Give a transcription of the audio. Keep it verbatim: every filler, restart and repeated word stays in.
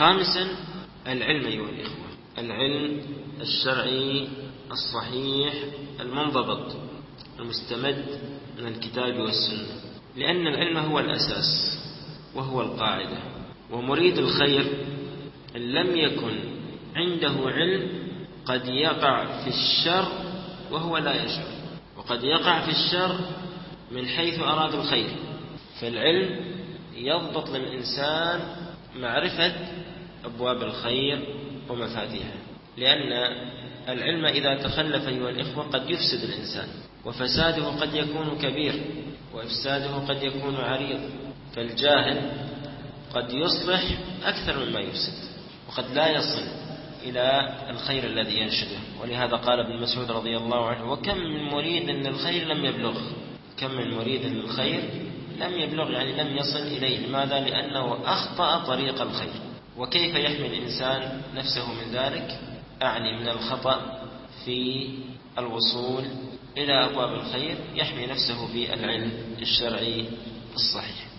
خامسا العلم أيها الإخوة، العلم الشرعي الصحيح المنضبط المستمد من الكتاب والسنة، لأن العلم هو الأساس وهو القاعدة. ومريد الخير إن لم يكن عنده علم قد يقع في الشر وهو لا يشعر، وقد يقع في الشر من حيث أراد الخير. فالعلم يضبط للإنسان معرفة أبواب الخير ومفاتيحه، لأن العلم إذا تخلف أيها الإخوة قد يفسد الإنسان، وفساده قد يكون كبير وإفساده قد يكون عريض. فالجاهل قد يصلح أكثر مما يفسد، وقد لا يصل إلى الخير الذي ينشده. ولهذا قال ابن مسعود رضي الله عنه: وكم من مريد للخير لم يبلغ. كم من مريد للخير لم يبلغ، يعني لم يصل إليه. لماذا؟ لأنه أخطأ طريق الخير. وكيف يحمي الإنسان نفسه من ذلك؟ أعني من الخطأ في الوصول إلى أبواب الخير، يحمي نفسه بالعلم الشرعي الصحيح.